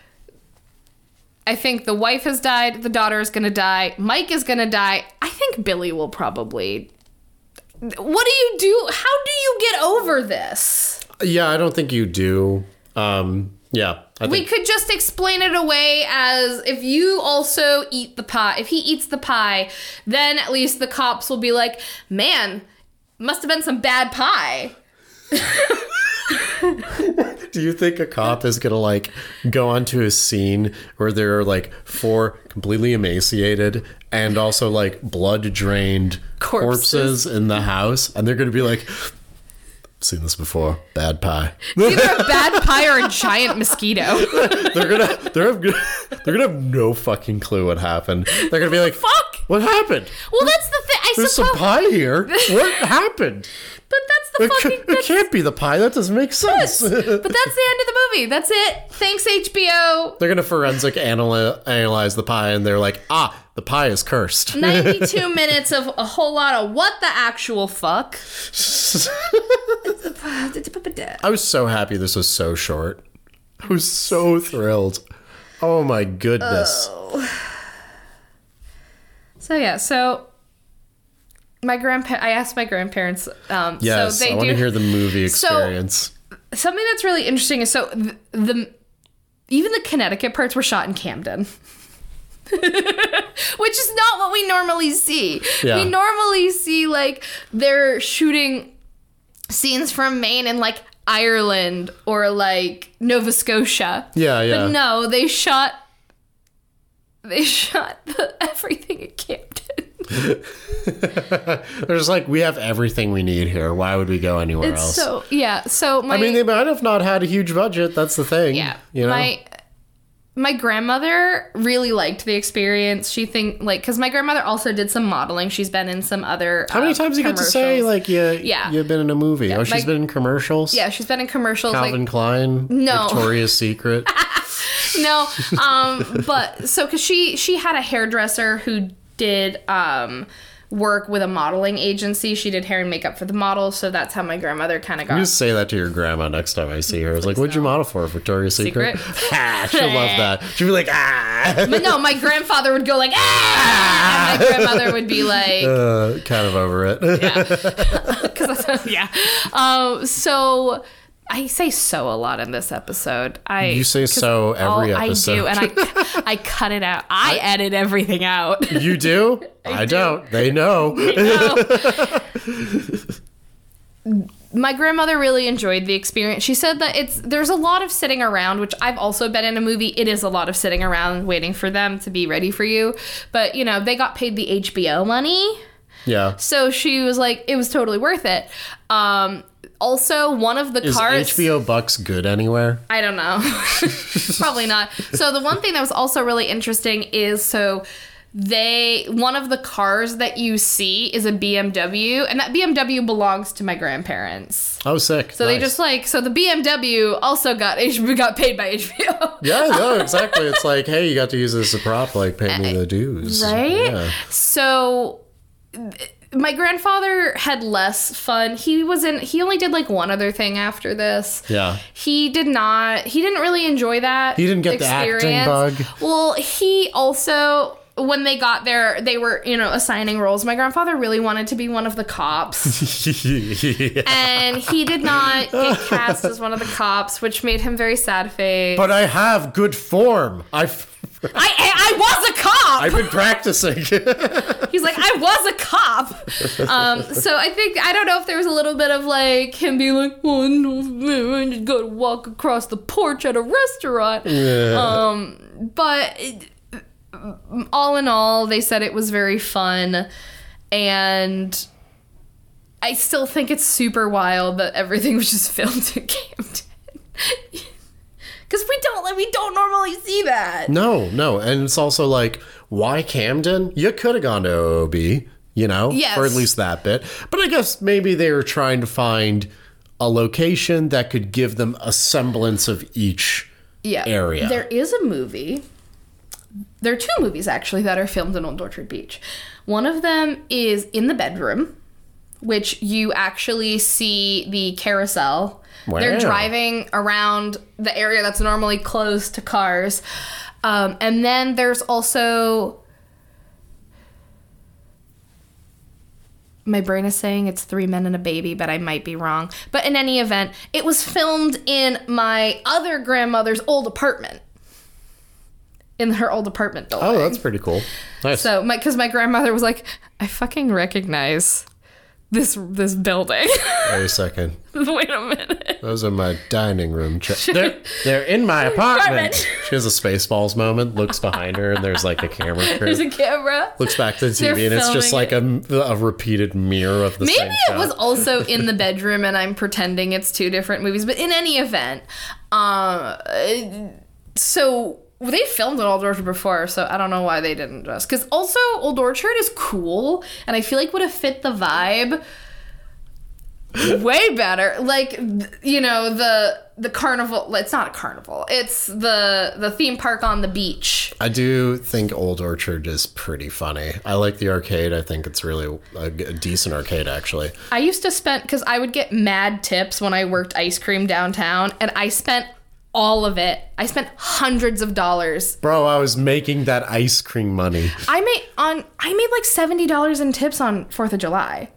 I think the wife has died. The daughter is going to die. Mike is going to die. I think Billy will probably. What do you do? How do you get over this? Yeah, I don't think you do. Um, Yeah. I We think could just explain it away as if you also eat the pie, if he eats the pie, then at least the cops will be like, man, must have been some bad pie. Do you think a cop is gonna like go onto a scene where there are like four completely emaciated and also like blood drained corpses. Corpses. in the house, and they're gonna be like, seen this before, bad pie. Either a bad pie or a giant mosquito. they're gonna they're gonna they're gonna have no fucking clue what happened. They're gonna be like, Fuck! What happened? Well, that's the thing. I There's suppose. some pie here. What happened? But that's the It, ca- fucking. it That's, can't be the pie. That doesn't make sense. but that's the end of the movie. That's it. Thanks, H B O. They're gonna forensic analy- analyze the pie, and they're like, ah, the pie is cursed. ninety-two minutes of a whole lot of what the actual fuck. I was so happy this was so short. I was so thrilled. Oh my goodness. So yeah, so my grandpa I asked my grandparents um Yes, so they I want do to hear the movie So- experience. something that's really interesting is so the, the even the Connecticut parts were shot in Camden. Which is not what we normally see. Yeah. We normally see like they're shooting scenes from Maine and like Ireland or like Nova Scotia. Yeah, yeah. But no, they shot they shot the, everything in Camden. They're just like, we have everything we need here. Why would we go anywhere It's else? so yeah. So my I mean, they might have not had a huge budget. That's the thing. yeah. You know? My my grandmother really liked the experience. She think like because my grandmother also did some modeling. She's been in some other. How many um, times you get to say commercials. like you Yeah. you've been in a movie? oh, my- she's been in commercials. Yeah, she's been in commercials. Calvin like Klein. No. Victoria's Secret. no, um, but so because she she had a hairdresser who did um work with a modeling agency. She did hair and makeup for the models, so that's how my grandmother kind of got. You just say that to your grandma next time I see her. It's like, what'd you model for? Victoria's Secret? Secret? Ah, she'll love that. She'll be like, ah. But no, my grandfather would go like, ah, and my grandmother would be like, Uh, kind of over it. Cause that's, yeah. Um, so I say so a lot in this episode. I You say so every all episode. I do, and I I cut it out. I, edit everything out. You do? I, do. don't. They know. My grandmother really enjoyed the experience. She said that it's there's a lot of sitting around, which I've also been in a movie. It is a lot of sitting around waiting for them to be ready for you. But you know, they got paid the H B O money. Yeah. So she was like, it was totally worth it. Um, also, one of the Is cars. H B O Bucks good anywhere? I don't know. Probably not. So the one thing that was also really interesting is so they one of the cars that you see is a B M W, and that B M W belongs to my grandparents. Oh, sick. So they just like so the B M W also got H B O got paid by H B O. Yeah, no, exactly. It's like, hey, you got to use this as a prop, like pay me the dues. Right? Yeah. So th- my grandfather had less fun. He was in he only did like one other thing after this. Yeah. He did not he didn't really enjoy that. He didn't get the acting bug? Well, he also when they got there, they were, you know, assigning roles. My grandfather really wanted to be one of the cops. Yeah. And he did not get cast as one of the cops, which made him very sad face. But I have good form. I've I, I was a cop. I've been practicing. He's like, I was a cop. Um, so I think, I don't know if there was a little bit of like him being like, oh, no, I just got to walk across the porch at a restaurant. Yeah. Um, but it, all in all, they said it was very fun. And I still think it's super wild that everything was just filmed in Camden. Because we don't like we don't normally see that. No, no. And it's also like, why Camden? You could have gone to O O B, you know, Yes. for at least that bit. But I guess maybe they were trying to find a location that could give them a semblance of each Yeah. area. There is a movie. There are two movies actually that are filmed in Old Orchard Beach. One of them is In the Bedroom, which you actually see the carousel. Wow. They're driving around the area that's normally closed to cars. Um, and then there's also... my brain is saying it's Three Men and a Baby, but I might be wrong. But in any event, it was filmed in my other grandmother's old apartment. In her old apartment building. Oh, that's pretty cool. Nice. So, my because my grandmother was like, I fucking recognize this this building. Wait a second. Wait a minute. Those are my dining room chairs. They're, they're in my apartment. She has a Spaceballs moment, looks behind her, and there's like a camera crew. There's a camera. Looks back to the T V, They're and it's just like a, filming a repeated mirror of the Maybe same it shot. was also in the bedroom, and I'm pretending it's two different movies. But in any event, um, so they filmed in Old Orchard before, so I don't know why they didn't just. Because also, Old Orchard is cool, and I feel like would have fit the vibe way better. Like, you know, the the carnival. It's not a carnival. It's the the theme park on the beach. I do think Old Orchard is pretty funny. I like the arcade. I think it's really a, g- a decent arcade, actually. I used to spend, because I would get mad tips when I worked ice cream downtown, and I spent all of it. I spent hundreds of dollars. Bro, I was making that ice cream money. I made on. I made like seventy dollars in tips on Fourth of July.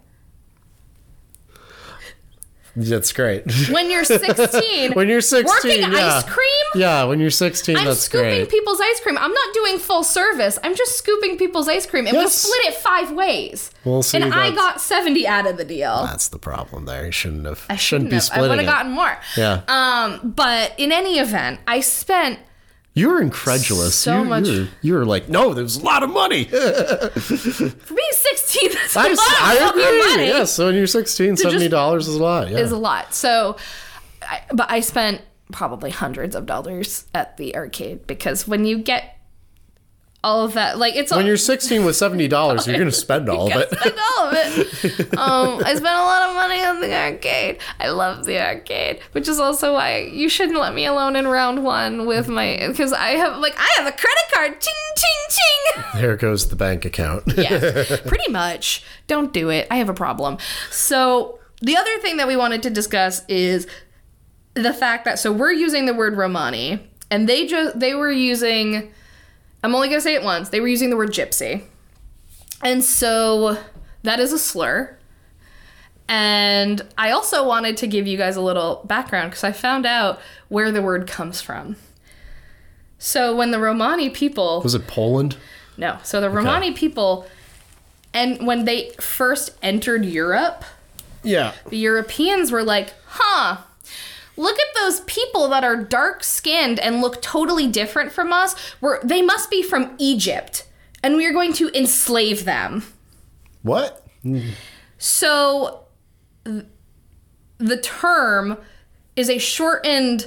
That's great. When you're sixteen, When you're sixteen, working yeah. ice cream. Yeah, when you're sixteen, I'm that's scooping great. people's ice cream. I'm not doing full service. I'm just scooping people's ice cream, and Yes. we split it five ways. Well, see, and I that's- got seventy out of the deal. That's the problem there. You shouldn't have. I shouldn't, be have. I splitting would have it. gotten more. Yeah. Um, but in any event, I spent You were incredulous. So you, much- You were, you were like, no, there was a lot of money. for being sixteen. That's a I, lot of I fucking agree. money. Yeah, so when you're sixteen, seventy dollars is a lot. Yeah. Is a lot. So, I, but I spent probably hundreds of dollars at the arcade, because when you get all of that, like, it's when all, you're sixteen with seventy dollars, you're going to spend all of I it. spent all of it. Um, I spent a lot of money on the arcade. I love the arcade, which is also why you shouldn't let me alone in round one with my, because I have like I have a credit card. Ching ching ching. There goes the bank account. Yeah, pretty much. Don't do it. I have a problem. So the other thing that we wanted to discuss is the fact that, so we're using the word Romani, and they just they were using, I'm only gonna say it once, they were using the word gypsy. And so that is a slur. And I also wanted to give you guys a little background, because I found out where the word comes from. So when the Romani people... Was it Poland? No. So the Romani people, and when they first entered Europe, Yeah. the Europeans were like, huh, look at those people that are dark-skinned and look totally different from us. We're, they must be from Egypt, and we are going to enslave them. What? So th- the term is a shortened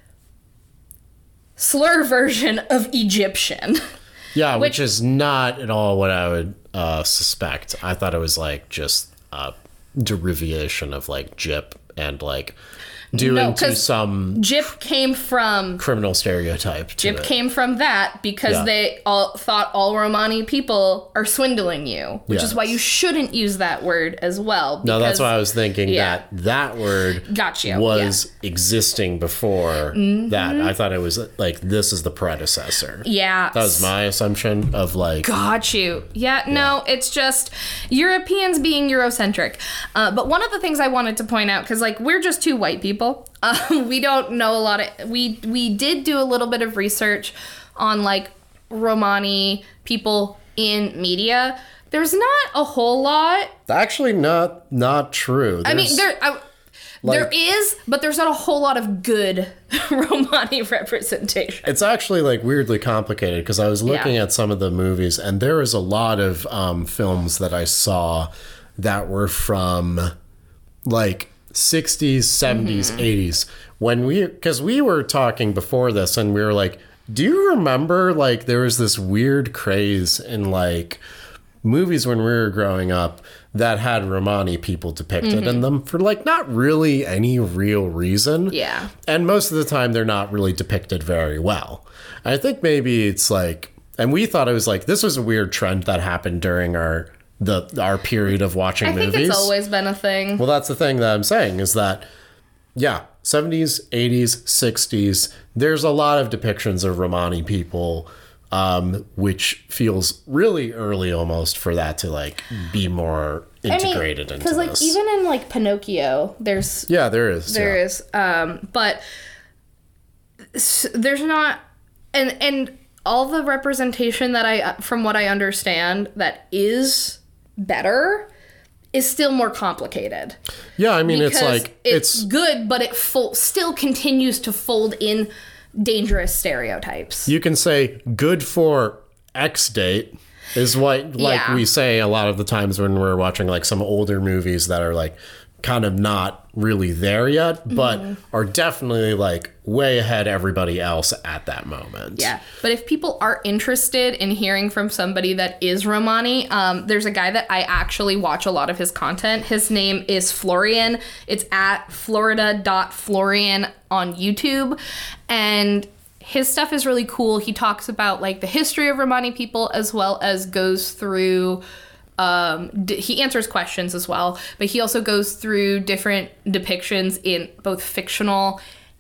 slur version of Egyptian. Yeah, which, Which- is not at all what I would uh, suspect. I thought it was like just a derivation of like gyp and like due No, into 'cause some Gyp came from criminal stereotype. To Gyp it. came from that because Yeah. they all thought all Romani people are swindling you, which is Yes. why you shouldn't use that word as well. No, that's because- why I was thinking yeah. that that word Got you, was existing before Mm-hmm. that. I thought it was like this is the predecessor. Yeah. That was my assumption of like Got you. Yeah, no, it's just Europeans being Eurocentric. Uh, but one of the things I wanted to point out, because like we're just two white people, uh, we don't know a lot of. We we did do a little bit of research on like Romani people in media. There's not a whole lot. actually not not true. I mean, There's- there I, there is, but there's not a whole lot of good Romani representation. It's actually like weirdly complicated because I was looking Yeah. at some of the movies and there is a lot of um, films that I saw that were from like sixties, seventies, Mm-hmm. eighties when we because we were talking before this and we were like, do you remember like there was this weird craze in like movies when we were growing up that had Romani people depicted Mm-hmm. in them for like not really any real reason. Yeah. And most of the time they're not really depicted very well. I think maybe it's like, and we thought it was like, this was a weird trend that happened during our the our period of watching I think movies. it's always been a thing. Well, that's the thing that I'm saying is that, yeah, seventies, eighties, sixties, there's a lot of depictions of Romani people um, which feels really early almost for that to like be more integrated I mean, into because like this. even in like Pinocchio, there's yeah, there is. there yeah. is, um, but s- there's not, and and all the representation that I, from what I understand, that is better, is still more complicated. Yeah, I mean, it's Because like it's, it's good, but it fol- still continues to fold in dangerous stereotypes. you can say good for X date is what like Yeah. we say a lot of the times when we're watching like some older movies that are like kind of not really there yet, but Mm-hmm. are definitely like way ahead everybody else at that moment. Yeah, but if people are interested in hearing from somebody that is Romani, um, there's a guy that I actually watch a lot of his content. His name is Florian. It's at florida dot florian on YouTube. And his stuff is really cool. He talks about like the history of Romani people as well as goes through... Um, d- he answers questions as well, but he also goes through different depictions in both fictional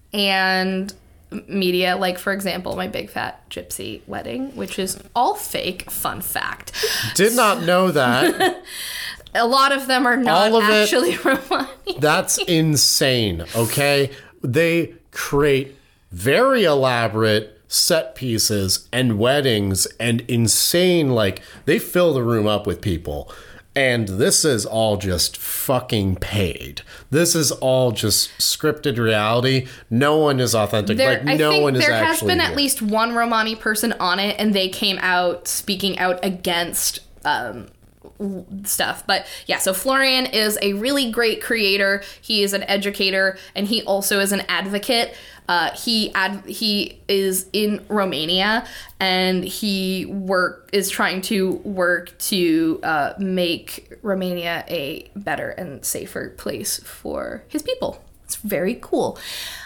and media. Like, for example, My Big Fat Gypsy Wedding, which is all fake. Fun fact. Did not know that. A lot of them are not All of it- actually Romani. That's insane, okay? They create very elaborate set pieces and weddings and insane, like, they fill the room up with people. And this is all just fucking paid. This is all just scripted reality. No one is authentic. There, like, I no think one is there has actually been at here. least one Romani person on it, and they came out speaking out against um, w- stuff. But yeah, so Florian is a really great creator. He is an educator, and he also is an advocate. Uh, he ad- he is in Romania, and he work is trying to work to uh, make Romania a better and safer place for his people. It's very cool.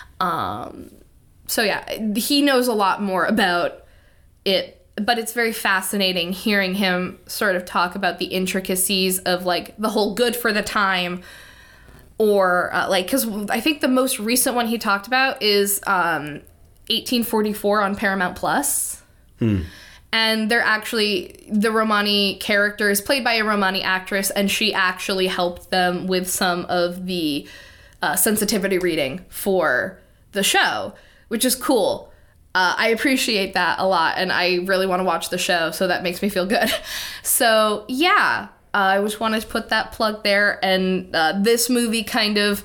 Um, so yeah, he knows a lot more about it, but it's very fascinating hearing him sort of talk about the intricacies of like the whole good for the time. Or, uh, like, because I think the most recent one he talked about is um, eighteen forty-four on Paramount Plus. Hmm. And they're actually, the Romani character is played by a Romani actress, and she actually helped them with some of the uh, sensitivity reading for the show, which is cool. Uh, I appreciate that a lot, and I really want to watch the show, so that makes me feel good. So, yeah. Uh, I just wanted to put that plug there, and uh, this movie kind of,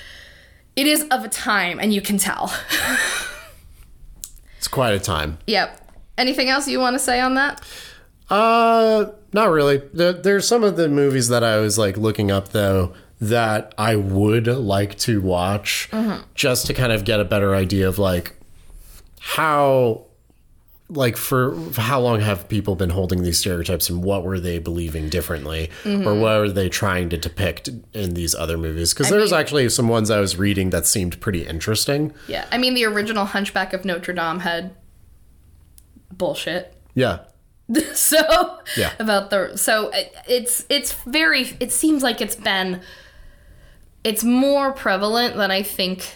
it is of a time, and you can tell. It's quite a time. Yep. Anything else you want to say on that? Uh, not really. There, there's some of the movies that I was like looking up though that I would like to watch Mm-hmm. just to kind of get a better idea of like how, like for, for how long have people been holding these stereotypes and what were they believing differently Mm-hmm. or what were they trying to depict in these other movies? Because I there was mean- actually some ones I was reading that seemed pretty interesting. Yeah. I mean, the original Hunchback of Notre Dame had bullshit. Yeah. so Yeah. about the so it- it's it's very it seems like it's been it's more prevalent than I think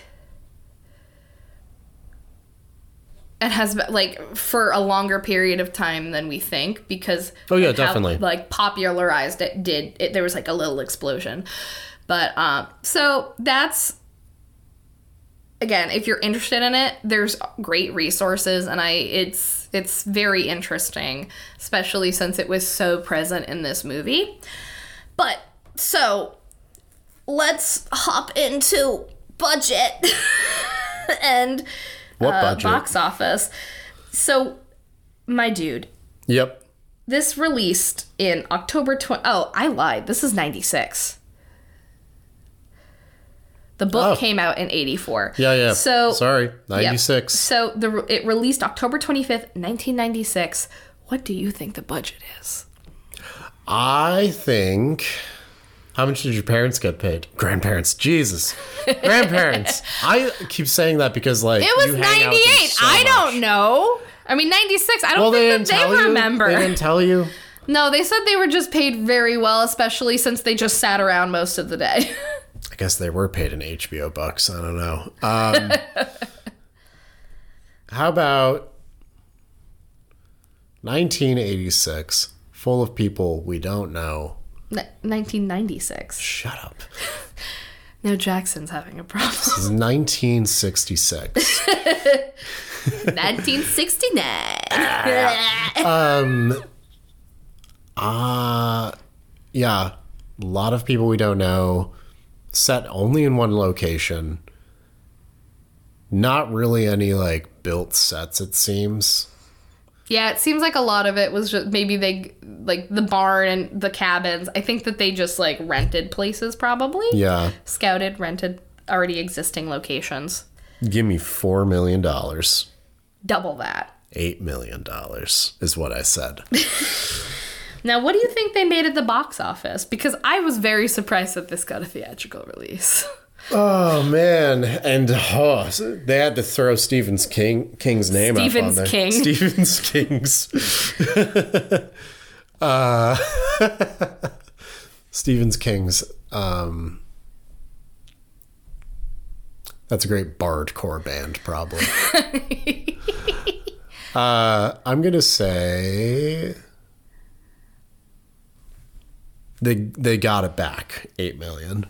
it has been, like, for a longer period of time than we think, because Oh, yeah, of how, definitely. like, popularized it did it, there was like a little explosion. But um so that's, again, if you're interested in it, there's great resources, and I it's it's very interesting, especially since it was so present in this movie. But so let's hop into budget and What uh, budget? box office. So, my dude, Yep. this released in October twentieth. Oh, I lied. This is ninety-six. The book Oh. came out in eighty-four. Yeah, yeah. So Sorry. Yep. ninety-six. So the it released October twenty-fifth, nineteen ninety-six. What do you think the budget is? I think. How much did your parents get paid? Grandparents. Jesus. Grandparents. I keep saying that because, like, It was you hang out with them ninety-eight. so I much. don't know. I mean, ninety-six. I don't Well, they think didn't that tell they you. remember. They didn't tell you. No, they said they were just paid very well, especially since they just sat around most of the day. I guess they were paid in H B O bucks. I don't know. Um, how about nineteen eighty-six, full of people we don't know. N- nineteen ninety-six. Shut up. No, Jackson's having a problem. This is nineteen sixty-six. nineteen sixty-nine. um. Uh, yeah. A lot of people we don't know. Set only in one location. Not really any, like, built sets, it seems. Yeah, it seems like a lot of it was just maybe they, like, the barn and the cabins. I think that they just, like, rented places, probably. Yeah. Scouted, rented already existing locations. Give me four million dollars. Double that. eight million dollars is what I said. Now, what do you think they made at the box office? Because I was very surprised that this got a theatrical release. Oh, man. And oh, they had to throw Stephen's King King's name Stephen's up on there. King. Stephen's King's. uh, Stephen's King's. Um, that's a great bardcore band, probably. uh, I'm going to say... They they got it back, eight million.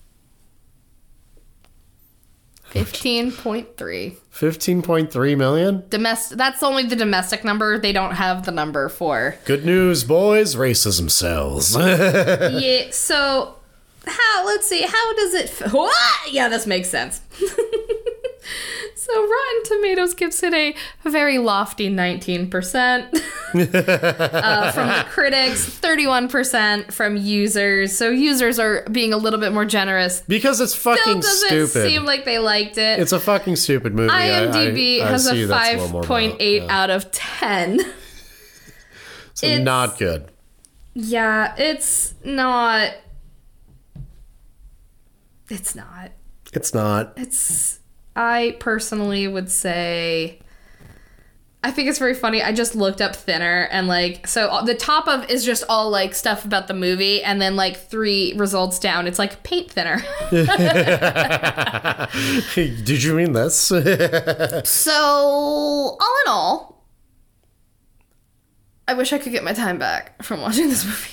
Fifteen point three. Fifteen point three million. Domestic. That's only the domestic number. They don't have the number for. Good news, boys. Racism sells. Yeah. So, how? Let's see. How does it? F- what? Yeah, this makes sense. So Rotten Tomatoes gives it a very lofty nineteen percent uh, from the critics, thirty-one percent from users. So users are being a little bit more generous. Because it's fucking Still doesn't stupid. seem like they liked it. It's a fucking stupid movie. IMDb I, I, I has see a that's five little more point eight about- yeah. out of ten. So It's- not good. Yeah, it's not. It's not. It's not. It's. I personally would say. I think it's very funny. I just looked up Thinner and like so the top of is just all like stuff about the movie and then like three results down it's like paint thinner. Did you mean this? So all in all, I wish I could get my time back from watching this movie.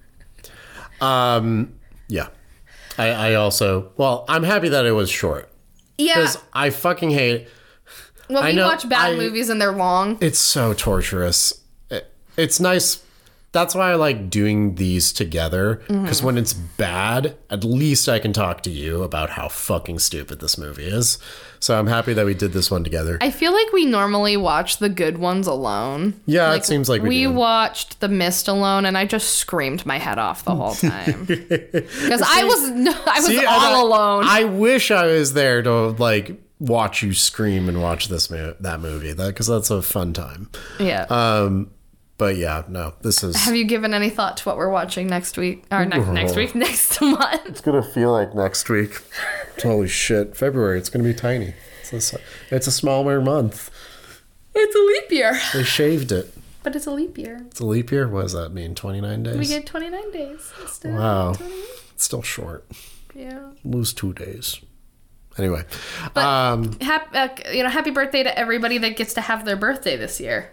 um. Yeah. I, I also. Well, I'm happy that it was short. Yeah. Because I fucking hate. When we I know, watch bad I- movies and they're long. It's so torturous. It, it's nice. That's why I like doing these together. Because Mm-hmm. when it's bad, at least I can talk to you about how fucking stupid this movie is. So I'm happy that we did this one together. I feel like we normally watch the good ones alone. Yeah, it seems like we we do. watched The Mist alone, and I just screamed my head off the whole time because I was no, I was See, and all I- alone. I wish I was there to like watch you scream and watch this mo- that movie. That because that's a fun time. yeah. Um, but yeah, no, this is. Have you given any thought to what we're watching next week or ne- next week, next month? It's gonna feel like next week. Holy shit, February. It's gonna be tiny. It's a, it's a smaller month. It's a leap year, They shaved it. but it's a leap year. It's a leap year. What does that mean? twenty-nine days. We get twenty-nine days instead. Wow. Of twenty. It's still short. Yeah. Lose two days. Anyway, But um, hap- uh, you know, happy birthday to everybody that gets to have their birthday this year.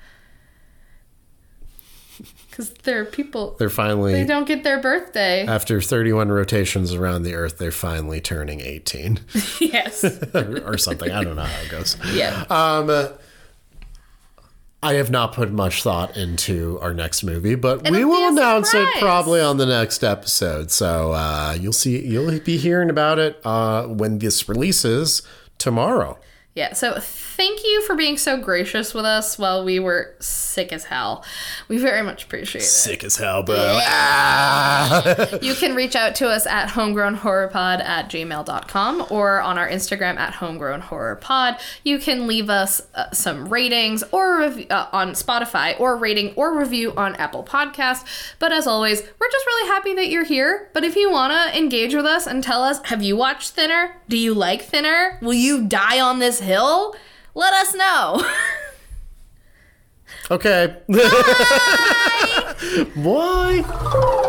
Because there are people they're finally they don't get their birthday. after thirty-one rotations around the Earth. They're finally turning eighteen Yes. or something. I don't know how it goes. Yeah. Um, uh, I have not put much thought into our next movie, but It'll we be will a announce it surprise. probably on the next episode. So uh, you'll see, you'll be hearing about it uh, when this releases tomorrow. Yeah, so thank you for being so gracious with us while we were sick as hell. We very much appreciate it. Sick as hell, bro. Ah! You can reach out to us at homegrownhorrorpod at gmail dot com or on our Instagram at homegrownhorrorpod. You can leave us uh, some ratings or rev- uh, on Spotify or rating or review on Apple Podcasts. But as always, we're just really happy that you're here. But if you want to engage with us and tell us, have you watched Thinner? Do you like Thinner? Will you die on this hill? Let us know. Okay. Bye. Bye.